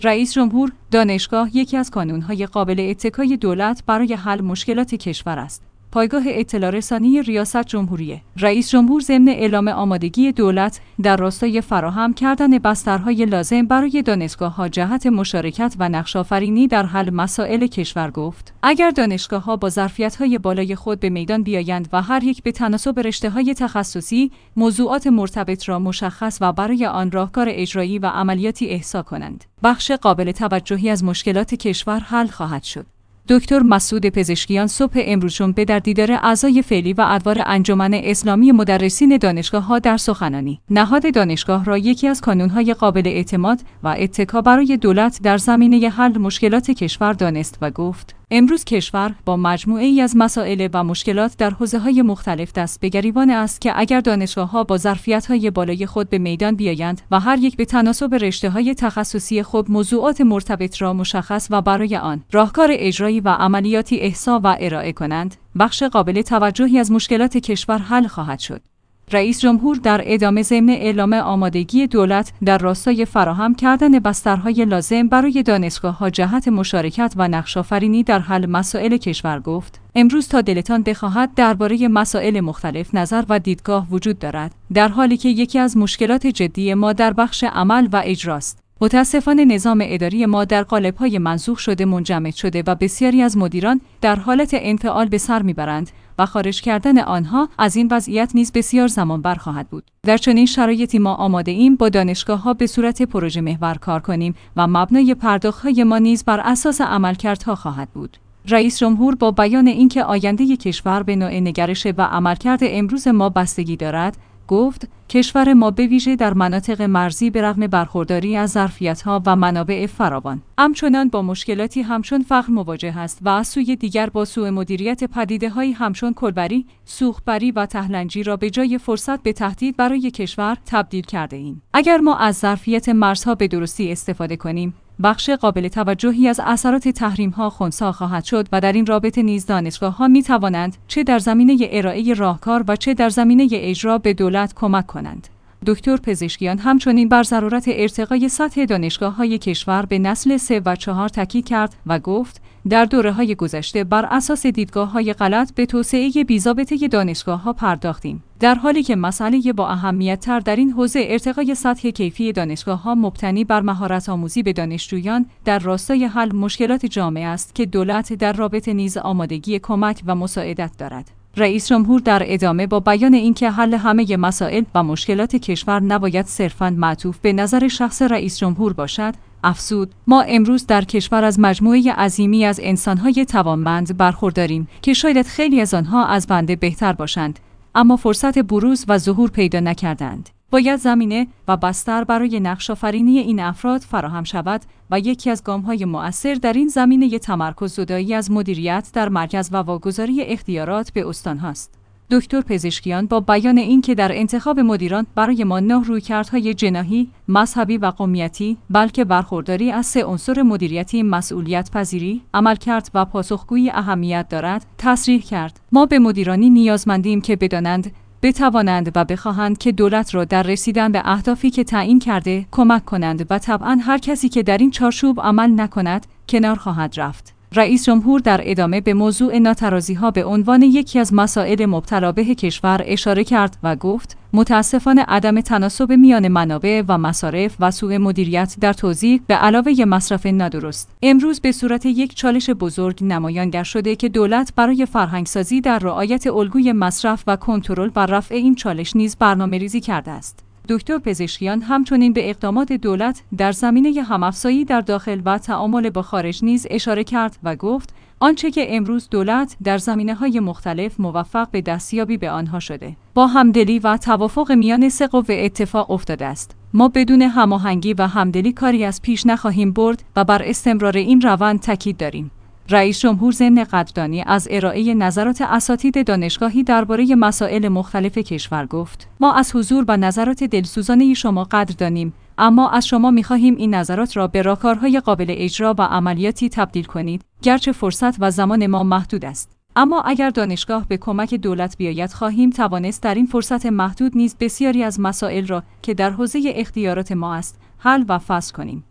رئیس جمهور دانشگاه یکی از کانون‌های قابل اتکای دولت برای حل مشکلات کشور است. پایگاه اطلاع رسانی ریاست جمهوری رئیس جمهور ضمن اعلام آمادگی دولت در راستای فراهم کردن بسترهای لازم برای دانشگاه‌ها جهت مشارکت و نقش‌آفرینی در حل مسائل کشور گفت: اگر دانشگاه‌ها با ظرفیت‌های بالای خود به میدان بیایند و هر یک به تناسب رشته‌های تخصصی موضوعات مرتبط را مشخص و برای آن راهکار اجرایی و عملیاتی احصا کنند، بخش قابل توجهی از مشکلات کشور حل خواهد شد. دکتر مسعود پزشکیان صبح امروز جمعه در دیدار اعضای فعلی و ادوار انجمن اسلامی مدرسین دانشگاه‌ها در سخنانی نهاد دانشگاه را یکی از کانون‌های قابل اعتماد و اتکا برای دولت در زمینه حل مشکلات کشور دانست و گفت: امروز کشور با مجموعه‌ای از مسائل و مشکلات در حوزه‌های مختلف دست به گریبان است که اگر دانشگاه‌ها با ظرفیت‌های بالای خود به میدان بیایند و هر یک به تناسب رشته‌های تخصصی خود موضوعات مرتبط را مشخص و برای آن راهکار اجرایی و عملیاتی احصا و ارائه کنند، بخش قابل توجهی از مشکلات کشور حل خواهد شد. رئیس جمهور در ادامه ضمن اعلام آمادگی دولت در راستای فراهم کردن بسترهای لازم برای دانشگاه‌ها جهت مشارکت و نقش‌آفرینی در حل مسائل کشور گفت: امروز تا دلتان بخواهد درباره مسائل مختلف نظر و دیدگاه وجود دارد، در حالی که یکی از مشکلات جدی ما در بخش عمل و اجراست. متاسفانه نظام اداری ما در قالب‌های منسوخ شده منجمد شده و بسیاری از مدیران در حالت انفعال به سر میبرند و خارج کردن آنها از این وضعیت نیز بسیار زمان بر خواهد بود. در چنین شرایطی ما آماده ایم با دانشگاه‌ها به صورت پروژه محور کار کنیم و مبنای پرداخت‌های ما نیز بر اساس عملکردها خواهد بود. رئیس جمهور با بیان اینکه آینده کشور به نوع نگرش و عملکرد امروز ما بستگی دارد، گفت: کشور ما به ویژه در مناطق مرزی به رغم برخورداری از ظرفیت‌ها و منابع فراوان، همچنان با مشکلاتی همچون فقر مواجه است و از سوی دیگر با سوء مدیریت پدیده‌هایی همچون کلبری، سوخت‌بری و تهلنجی را به جای فرصت به تهدید برای کشور تبدیل کرده ایم. اگر ما از ظرفیت مرزها به درستی استفاده کنیم، بخش قابل توجهی از اثرات تحریم‌ها خنثی خواهد شد و در این رابطه نیز دانشگاه‌ها می‌توانند چه در زمینه ارائه راهکار و چه در زمینه اجرا به دولت کمک کنند. دکتر پزشکیان همچنین بر ضرورت ارتقای سطح دانشگاه‌های کشور به نسل 3 و 4 تاکید کرد و گفت: در دوره‌های گذشته بر اساس دیدگاه‌های غلط به توسعه بی‌ضابطه دانشگاه‌ها پرداختیم، در حالی که مسئله با اهمیت‌تر در این حوزه ارتقای سطح کیفی دانشگاه‌ها مبتنی بر مهارت‌آموزی به دانشجویان در راستای حل مشکلات جامعه است که دولت در رابطه نیز آمادگی کمک و مساعدت دارد. رئیس جمهور در ادامه با بیان اینکه حل همه مسائل و مشکلات کشور نباید صرفاً معطوف به نظر شخص رئیس جمهور باشد، افزود: ما امروز در کشور از مجموعه عظیمی از انسان‌های توانمند برخورداریم که شاید خیلی از آنها از بنده بهتر باشند، اما فرصت بروز و ظهور پیدا نکردند. باید زمینه و بستر برای نقش‌آفرینی این افراد فراهم شود و یکی از گام‌های مؤثر در این زمینه تمرکز زدایی از مدیریت در مرکز و واگذاری اختیارات به استان‌هاست. دکتر پزشکیان با بیان اینکه در انتخاب مدیران برای ما 9 رویکردهای جناحی، مذهبی و قومیتی، بلکه برخورداری از 3 عنصر مدیریتی مسئولیت پذیری، عملکرد و پاسخگویی اهمیت دارد، تصریح کرد: ما به مدیرانی نیازمندیم که بدانند، بتوانند و بخواهند که دولت را در رسیدن به اهدافی که تعیین کرده کمک کنند و طبعاً هر کسی که در این چارچوب عمل نکند کنار خواهد رفت. رئیس جمهور در ادامه به موضوع ناترازی‌ها به عنوان یکی از مسائل مبتلا به کشور اشاره کرد و گفت: متاسفانه عدم تناسب میان منابع و مصارف و سوء مدیریت در توزیع به علاوه مصرف نادرست امروز به صورت یک چالش بزرگ نمایان شده که دولت برای فرهنگسازی در رعایت الگوی مصرف و کنترل و رفع این چالش نیز برنامه‌ریزی کرده است. دکتر پزشکیان همچنین به اقدامات دولت در زمینه هم‌افزایی در داخل و تعامل با خارج نیز اشاره کرد و گفت: آنچه که امروز دولت در زمینه‌های مختلف موفق به دستیابی به آنها شده، با همدلی و توافق میان 3 قوه اتفاق افتاده است. ما بدون هماهنگی و همدلی کاری از پیش نخواهیم برد و بر استمرار این روند تاکید داریم. رئیس جمهور ضمن قدردانی از ارائه نظرات اساتید دانشگاهی درباره مسائل مختلف کشور گفت: ما از حضور و نظرات دلسوزانه شما قدردانیم، اما از شما می‌خواهیم این نظرات را به راهکارهای قابل اجرا و عملیاتی تبدیل کنید، گرچه فرصت و زمان ما محدود است. اما اگر دانشگاه به کمک دولت بیاید، خواهیم توانست در این فرصت محدود نیز بسیاری از مسائل را که در حوزه اختیارات ما است، حل و فصل کنیم.